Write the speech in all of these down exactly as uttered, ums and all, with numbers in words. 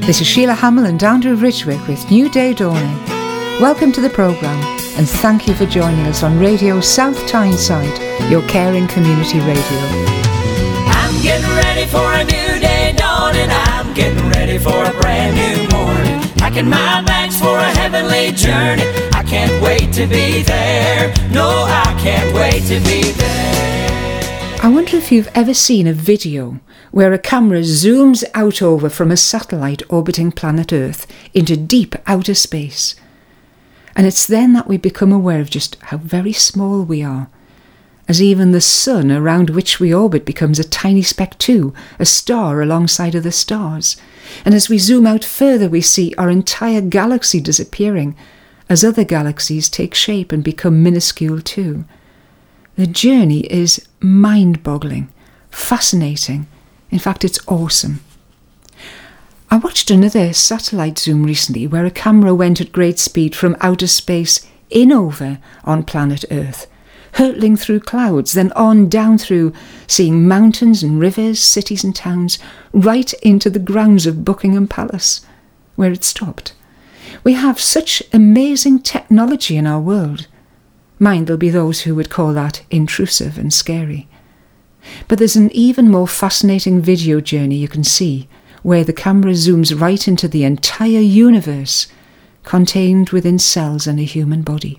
This is Sheila Hamill and Andrew Ridgwick with New Day Dawning. Welcome to the programme and thank you for joining us on Radio South Tyneside, your caring community radio. I'm getting ready for a new day dawning. I'm getting ready for a brand new morning. Packing my bags for a heavenly journey. I can't wait to be there. No, I can't wait to be there. I wonder if you've ever seen a video where a camera zooms out over from a satellite orbiting planet Earth into deep outer space. And it's then that we become aware of just how very small we are, as even the sun around which we orbit becomes a tiny speck too, a star alongside other stars. And as we zoom out further, we see our entire galaxy disappearing as other galaxies take shape and become minuscule too. The journey is mind-boggling, fascinating. In fact, it's awesome. I watched another satellite zoom recently where a camera went at great speed from outer space in over on planet Earth, hurtling through clouds, then on down through, seeing mountains and rivers, cities and towns, right into the grounds of Buckingham Palace, where it stopped. We have such amazing technology in our world. Mind, there'll be those who would call that intrusive and scary. But there's an even more fascinating video journey you can see, where the camera zooms right into the entire universe contained within cells in a human body.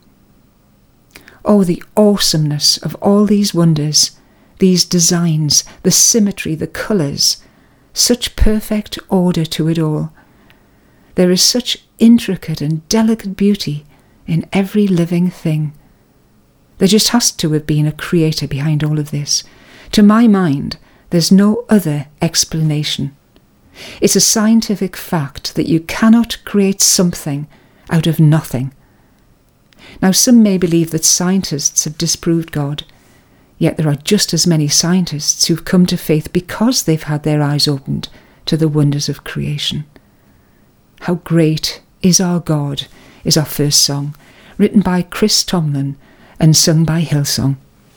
Oh, the awesomeness of all these wonders, these designs, the symmetry, the colours, such perfect order to it all. There is such intricate and delicate beauty in every living thing. There just has to have been a creator behind all of this. To my mind, there's no other explanation. It's a scientific fact that you cannot create something out of nothing. Now, some may believe that scientists have disproved God, yet there are just as many scientists who've come to faith because they've had their eyes opened to the wonders of creation. How Great is Our God is our first song, written by Chris Tomlin and sung by Hillsong.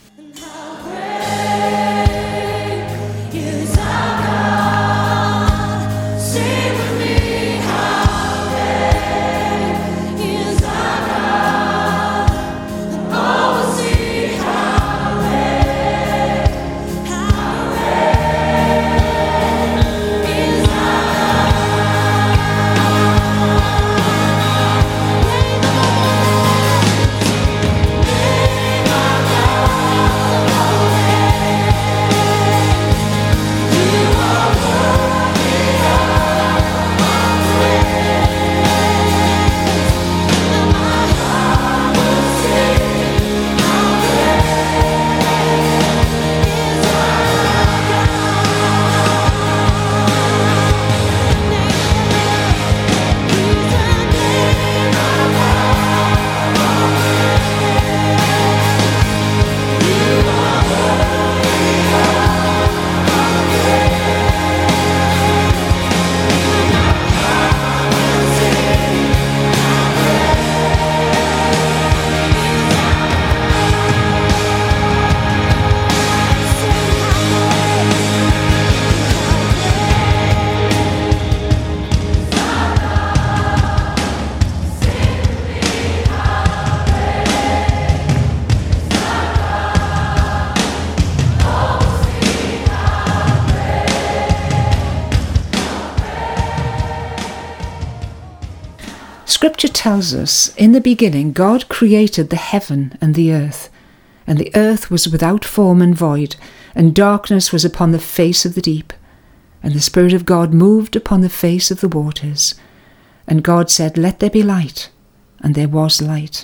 Scripture tells us, in the beginning God created the heaven and the earth, and the earth was without form and void, and darkness was upon the face of the deep, and the Spirit of God moved upon the face of the waters. And God said, "Let there be light," and there was light.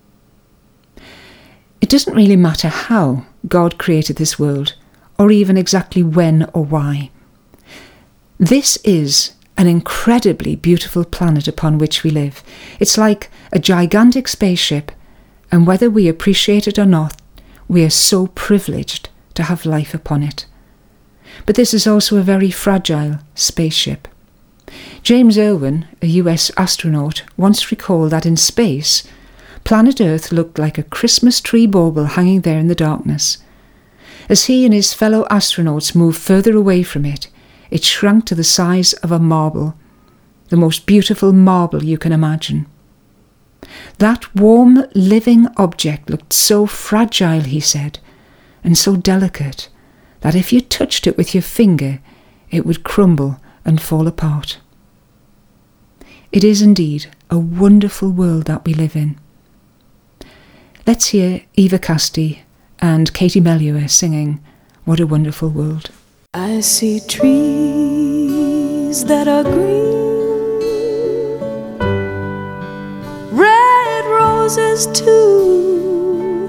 It doesn't really matter how God created this world, or even exactly when or why. This is an incredibly beautiful planet upon which we live. It's like a gigantic spaceship, and whether we appreciate it or not, we are so privileged to have life upon it. But this is also a very fragile spaceship. James Irwin, a U S astronaut, once recalled that in space, planet Earth looked like a Christmas tree bauble hanging there in the darkness. As he and his fellow astronauts moved further away from it, it shrunk to the size of a marble, the most beautiful marble you can imagine. That warm, living object looked so fragile, he said, and so delicate, that if you touched it with your finger, it would crumble and fall apart. It is indeed a wonderful world that we live in. Let's hear Eva Casti and Katie Melua singing What a Wonderful World. I see trees that are green, red roses too.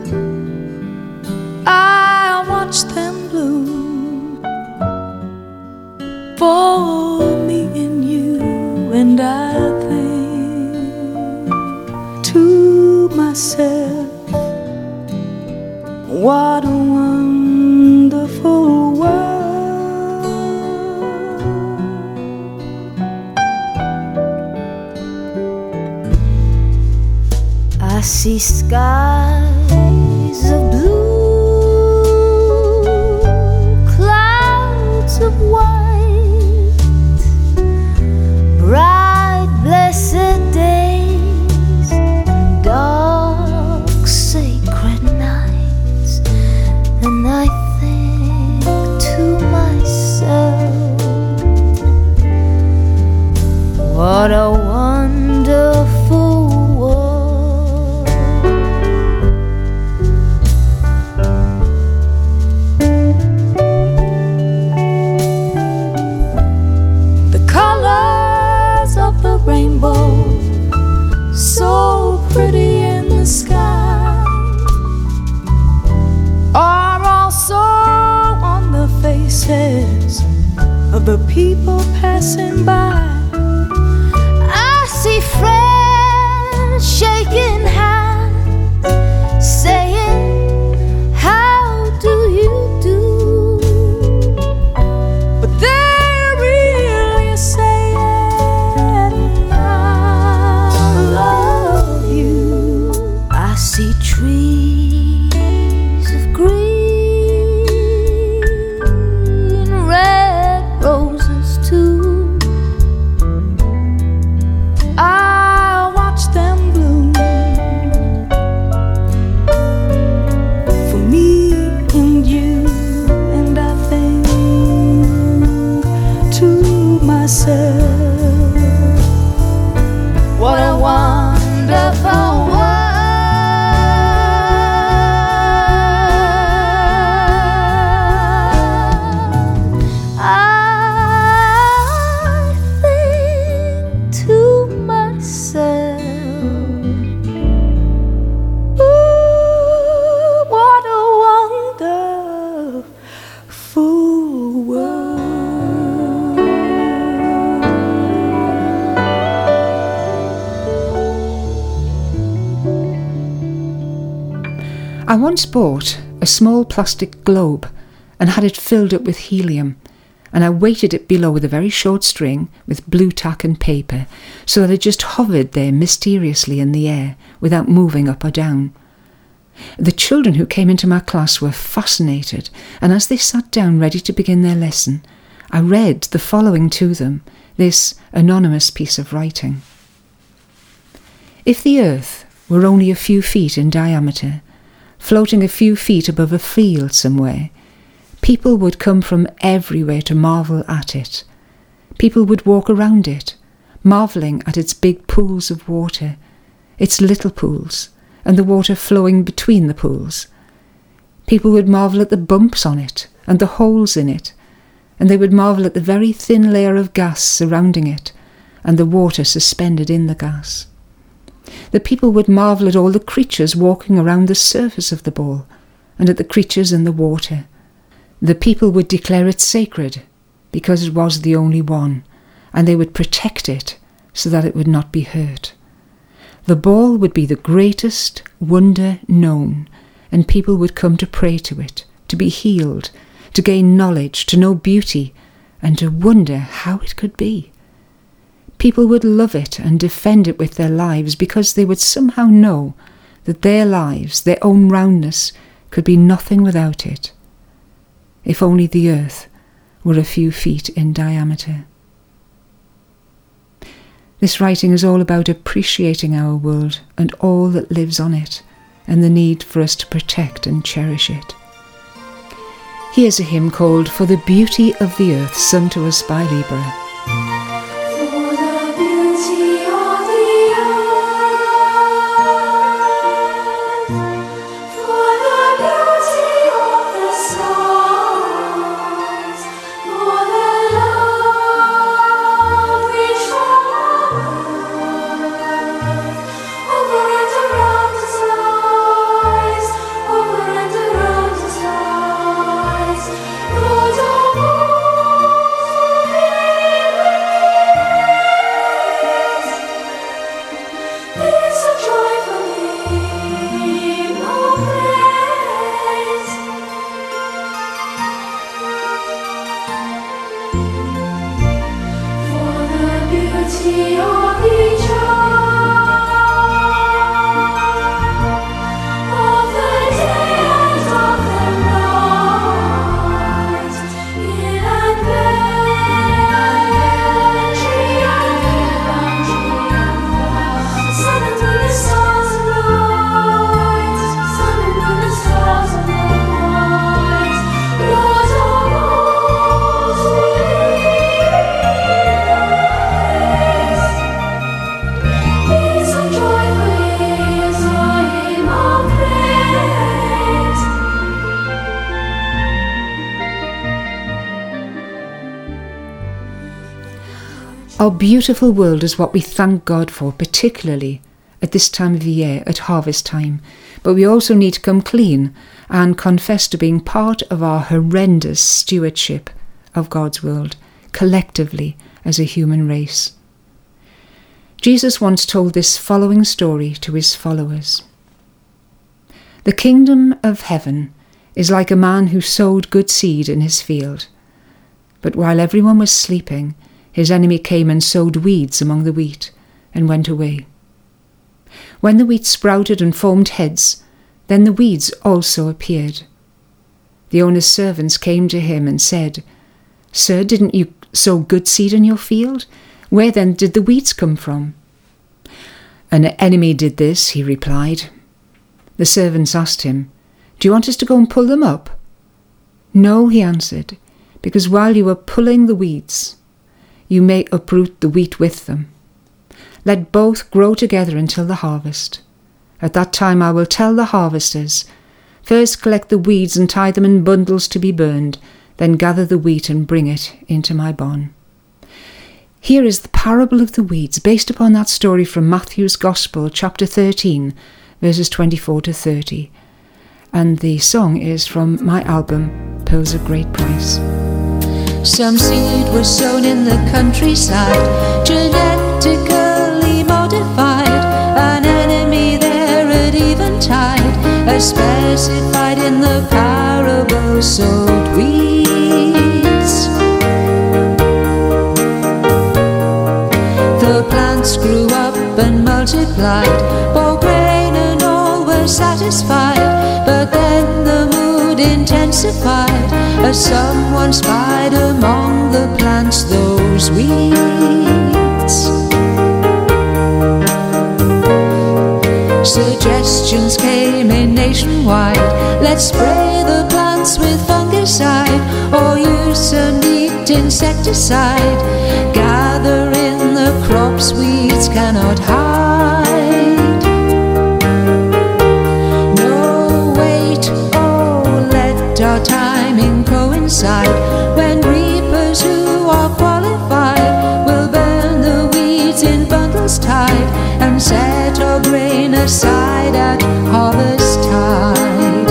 I watch them bloom for me and you, and I think to myself, what a wonderful world. I see skies of blue, clouds of white, bright blessed days, dark sacred nights, and I think to myself, what a wonderful world. The colors of the rainbow, so pretty in the sky, are also on the faces of the people passing by. I see friends shaking hands, saying, how do you do? But they're really saying, I love you. I see trees of green, red roses too. I watch them bloom for me and you, and I think to myself, what a wonderful world. I think to myself, ooh, what a wonderful world. I once bought a small plastic globe and had it filled up with helium, and I weighted it below with a very short string with blue tack and paper so that it just hovered there mysteriously in the air without moving up or down. The children who came into my class were fascinated, and as they sat down ready to begin their lesson, I read the following to them, this anonymous piece of writing. If the earth were only a few feet in diameter, floating a few feet above a field somewhere, people would come from everywhere to marvel at it. People would walk around it, marvelling at its big pools of water, its little pools, and the water flowing between the pools. People would marvel at the bumps on it and the holes in it, and they would marvel at the very thin layer of gas surrounding it and the water suspended in the gas. The people would marvel at all the creatures walking around the surface of the ball and at the creatures in the water. The people would declare it sacred because it was the only one, and they would protect it so that it would not be hurt. The ball would be the greatest wonder known, and people would come to pray to it, to be healed, to gain knowledge, to know beauty, and to wonder how it could be. People would love it and defend it with their lives because they would somehow know that their lives, their own roundness, could be nothing without it. If only the earth were a few feet in diameter. This writing is all about appreciating our world and all that lives on it, and the need for us to protect and cherish it. Here's a hymn called For the Beauty of the Earth, sung to us by Libra. Our beautiful world is what we thank God for, particularly at this time of the year, at harvest time. But we also need to come clean and confess to being part of our horrendous stewardship of God's world, collectively as a human race. Jesus once told this following story to his followers. The kingdom of heaven is like a man who sowed good seed in his field. But while everyone was sleeping, his enemy came and sowed weeds among the wheat and went away. When the wheat sprouted and formed heads, then the weeds also appeared. The owner's servants came to him and said, "Sir, didn't you sow good seed in your field? Where then did the weeds come from?" "An enemy did this," he replied. The servants asked him, "Do you want us to go and pull them up?" "No," he answered, "because while you are pulling the weeds, you may uproot the wheat with them. Let both grow together until the harvest. At that time I will tell the harvesters, first collect the weeds and tie them in bundles to be burned, then gather the wheat and bring it into my barn." Here is the parable of the weeds, based upon that story from Matthew's Gospel, chapter thirteen, verses twenty-four to thirty. And the song is from my album, Pearls of Great Price. Some seed was sown in the countryside, genetically modified. An enemy there at eventide, as specified in the parable, sowed weeds. The plants grew up and multiplied, bore grain and all were satisfied. But then the mood intensified, as someone spied among the plants those weeds. Suggestions came in nationwide, let's spray the plants with fungicide, or use some neat insecticide. Gather in the crops weeds cannot hide. No, wait, oh, let our timing coincide, when reapers who are qualified will burn the weeds in bundles tied, and set our grain aside at harvest tide.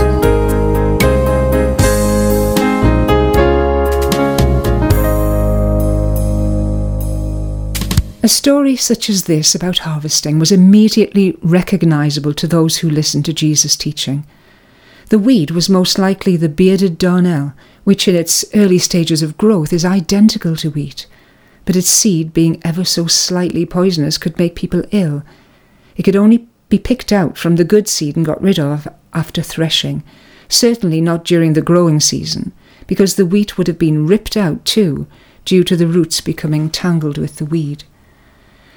A story such as this about harvesting was immediately recognisable to those who listened to Jesus' teaching. The weed was most likely the bearded darnel, which in its early stages of growth is identical to wheat, but its seed, being ever so slightly poisonous, could make people ill. It could only be picked out from the good seed and got rid of after threshing, certainly not during the growing season, because the wheat would have been ripped out too, due to the roots becoming tangled with the weed.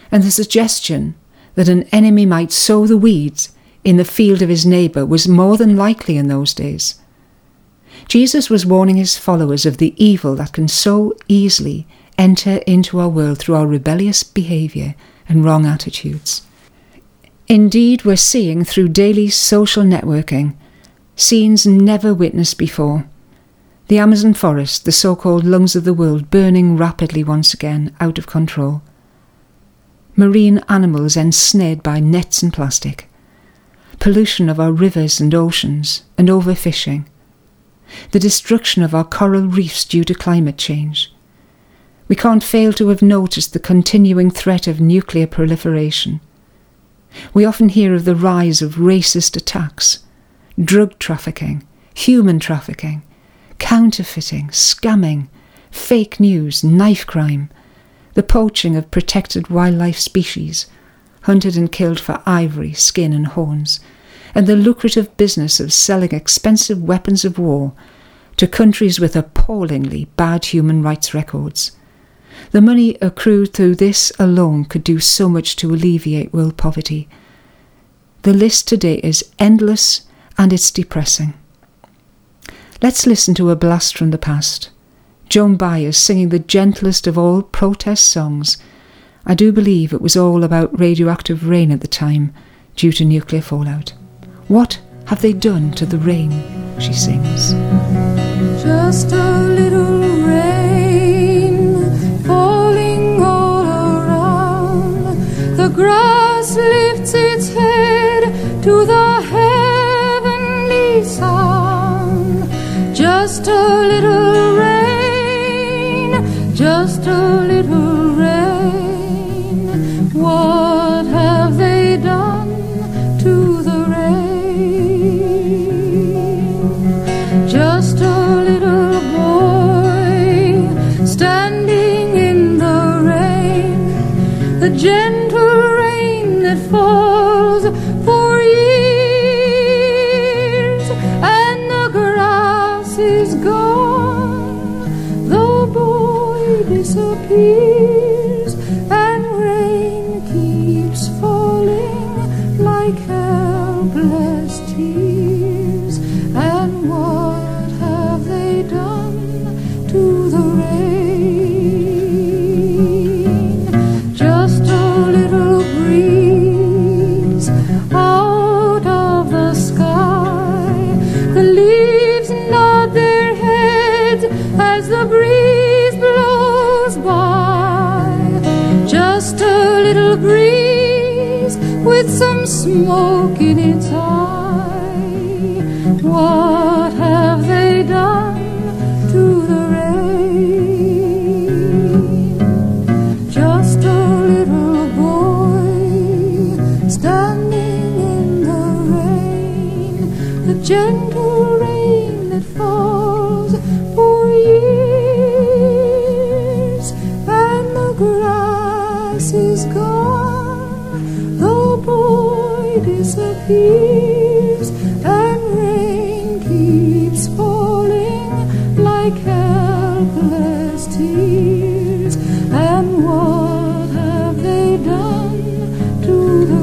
and the suggestion that an enemy might sow the weeds in the field of his neighbour was more than likely in those days. Jesus was warning his followers of the evil that can so easily enter into our world through our rebellious behaviour and wrong attitudes. Indeed, we're seeing through daily social networking scenes never witnessed before. The Amazon forest, the so-called lungs of the world, burning rapidly once again, out of control. Marine animals ensnared by nets and plastic. Pollution of our rivers and oceans, and overfishing. The destruction of our coral reefs due to climate change. We can't fail to have noticed the continuing threat of nuclear proliferation. We often hear of the rise of racist attacks, drug trafficking, human trafficking, counterfeiting, scamming, fake news, knife crime, the poaching of protected wildlife species, hunted and killed for ivory, skin and horns, and the lucrative business of selling expensive weapons of war to countries with appallingly bad human rights records. The money accrued through this alone could do so much to alleviate world poverty. The list today is endless and it's depressing. Let's listen to a blast from the past. Joan Baez singing the gentlest of all protest songs. I do believe it was all about radioactive rain at the time due to nuclear fallout. What have they done to the rain? She sings. Just a little rain falling all around. The grass lifts its head to the heavenly sound. Just a little rain, just a little rain. What have they done to the rain? Just a little boy standing in the rain, the gentle rain that falls for years, and the grass is gone, the boy disappears, and rain keeps falling like helpless tears. And what have they done to the rain? Just a little breeze out of the sky. The leaves nod their heads as the breeze blows by. Just a little breeze with some smoke in its eye. What have they done to the rain? Just a little boy standing in the rain, the gentle rain that falls for years, and the grass is gone, the boy disappears, and rain keeps falling like helpless tears. And what have they done to the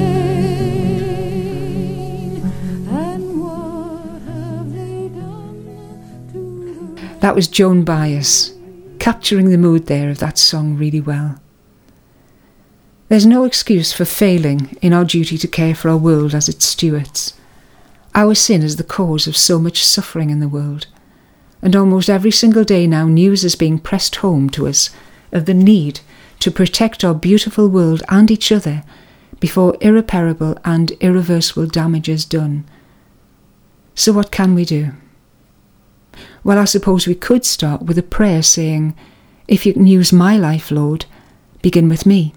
rain? And what have they done to the rain? That was Joan Baez, capturing the mood there of that song really well. There's no excuse for failing in our duty to care for our world as its stewards. Our sin is the cause of so much suffering in the world, and almost every single day now news is being pressed home to us of the need to protect our beautiful world and each other before irreparable and irreversible damage is done. So what can we do? Well, I suppose we could start with a prayer saying, "If you can use my life, Lord, begin with me."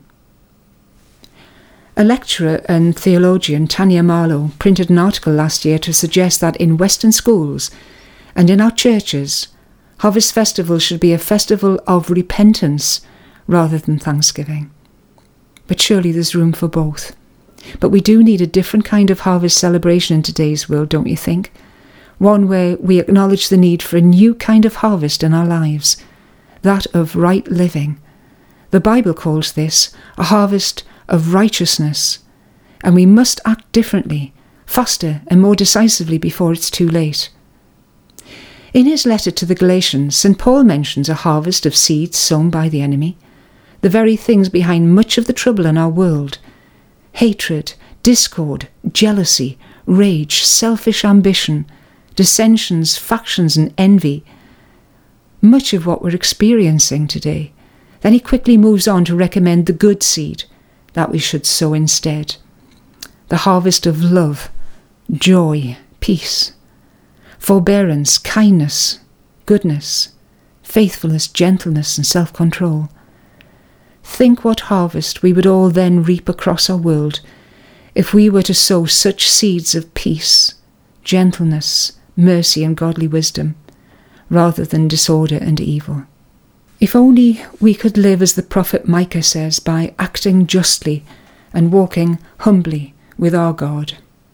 A lecturer and theologian, Tanya Marlowe, printed an article last year to suggest that in Western schools and in our churches, Harvest Festival should be a festival of repentance rather than thanksgiving. But surely there's room for both. But we do need a different kind of harvest celebration in today's world, don't you think? One where we acknowledge the need for a new kind of harvest in our lives, that of right living, The Bible calls this a harvest of righteousness, and we must act differently, faster and more decisively before it's too late. In his letter to the Galatians, Saint Paul mentions a harvest of seeds sown by the enemy, the very things behind much of the trouble in our world: hatred, discord, jealousy, rage, selfish ambition, dissensions, factions and envy. Much of what we're experiencing today. Then he quickly moves on to recommend the good seed that we should sow instead. The harvest of love, joy, peace, forbearance, kindness, goodness, faithfulness, gentleness and self-control. Think what harvest we would all then reap across our world if we were to sow such seeds of peace, gentleness, mercy and godly wisdom, rather than disorder and evil. If only we could live as the prophet Micah says, by acting justly and walking humbly with our God.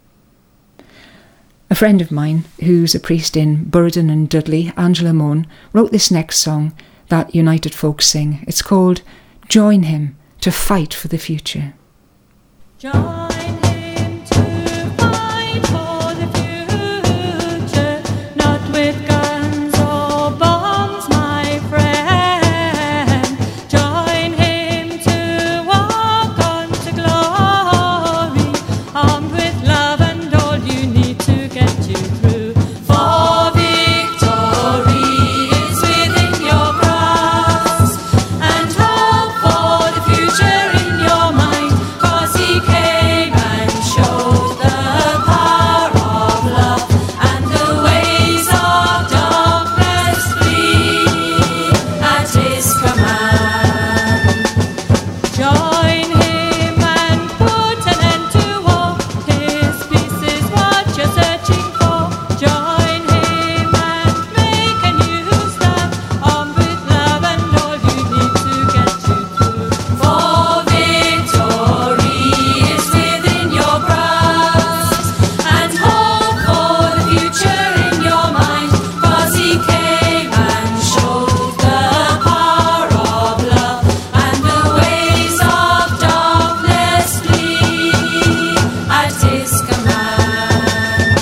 A friend of mine, who's a priest in Burden and Dudley, Angela Moan, wrote this next song that United Folk sing. It's called Join Him to Fight for the Future. Join him to fight for the future, not with guns or bombs, my friend. Join him to walk on to glory, armed with love and all you need to get you through. For victory is within your grasp, and hope for the future in your mind, 'cause he came and showed the power of love, and the ways of darkness flee at his command. Join him and put an end to war. His peace is what you're searching for. Join him and make a new start, armed with love and all you need to get you through. For victory is within your grasp, and hope for the future in your mind, 'cause he came and showed the power of love, and the ways of darkness flee at his command.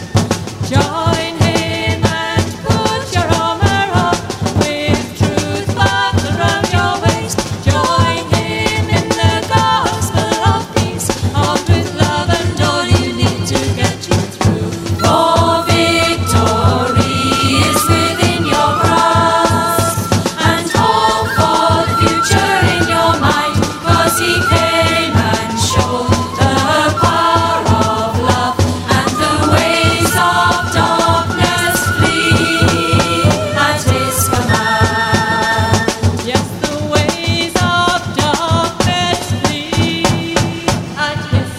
Join him and put your armor on, with truth buckled round your waist. Join him in the gospel of peace, armed with love and all you need to get you through. For victory is within your grasp, and hope for the future in your mind, 'cause he came and showed the power of love, and the ways of darkness flee at his command. Yes, the ways of darkness flee at his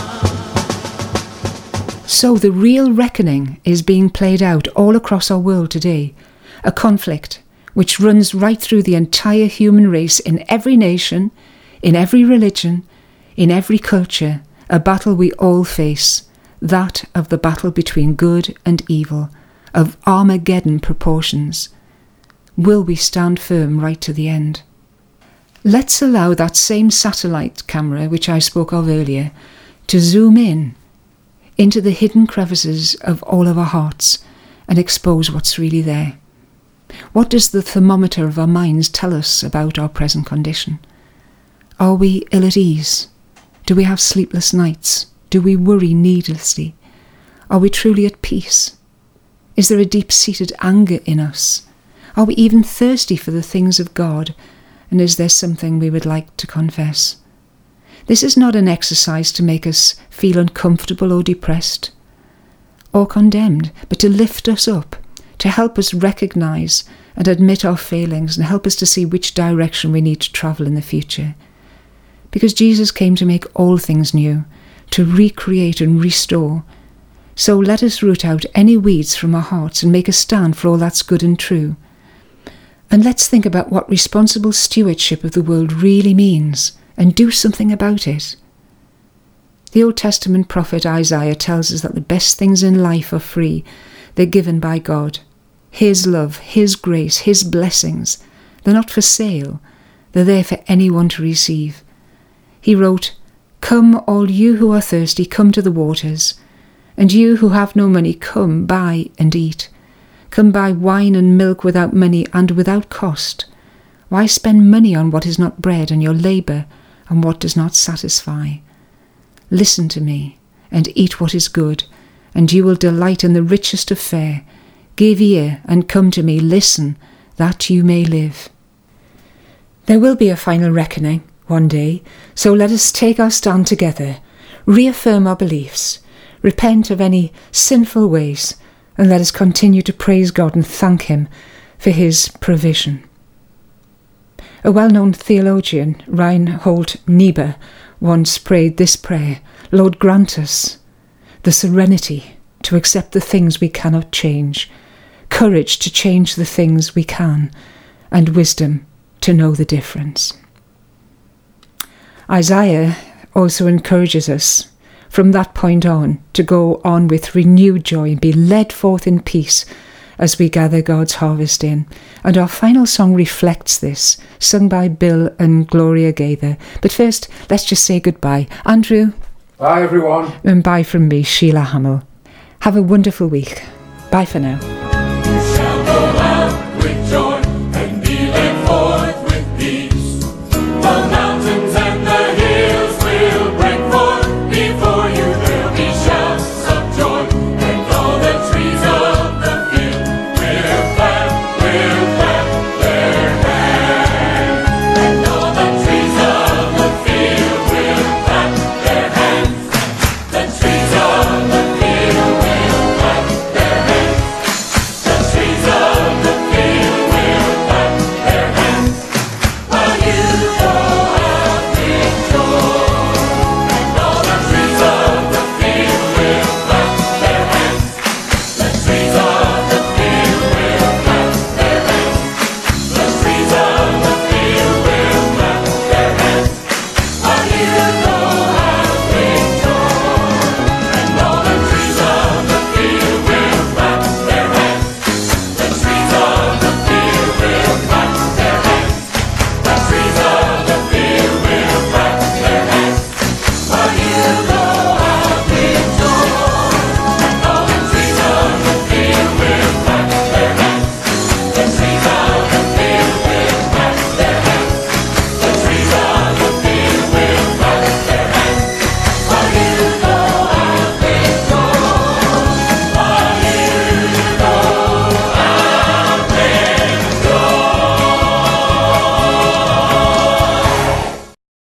command. So the real reckoning is being played out all across our world today, a conflict which runs right through the entire human race, in every nation, in every religion, in every culture, a battle we all face, that of the battle between good and evil, of Armageddon proportions. Will we stand firm right to the end? Let's allow that same satellite camera, which I spoke of earlier, to zoom in into the hidden crevices of all of our hearts and expose what's really there. What does the thermometer of our minds tell us about our present condition? Are we ill at ease? Do we have sleepless nights? Do we worry needlessly? Are we truly at peace? Is there a deep-seated anger in us? Are we even thirsty for the things of God? And is there something we would like to confess? This is not an exercise to make us feel uncomfortable or depressed or condemned, but to lift us up, to help us recognise and admit our failings and help us to see which direction we need to travel in the future. Because Jesus came to make all things new, to recreate and restore. So let us root out any weeds from our hearts and make a stand for all that's good and true. And let's think about what responsible stewardship of the world really means and do something about it. The Old Testament prophet Isaiah tells us that the best things in life are free. They're given by God. His love, His grace, His blessings. They're not for sale. They're there for anyone to receive. He wrote, "Come, all you who are thirsty, come to the waters. And you who have no money, come, buy and eat. Come buy wine and milk without money and without cost. Why spend money on what is not bread, and your labour on what does not satisfy? Listen to me, and eat what is good, and you will delight in the richest of fare. Give ear, and come to me, listen, that you may live." There will be a final reckoning one day, so let us take our stand together, reaffirm our beliefs, repent of any sinful ways, and let us continue to praise God and thank Him for His provision. A well-known theologian, Reinhold Niebuhr, once prayed this prayer: "Lord, grant us the serenity to accept the things we cannot change, courage to change the things we can, and wisdom to know the difference." Isaiah also encourages us from that point on to go on with renewed joy and be led forth in peace as we gather God's harvest in. And our final song reflects this, sung by Bill and Gloria Gaither. But first, let's just say goodbye. Andrew. Bye, everyone. And bye from me, Sheila Hamill. Have a wonderful week. Bye for now.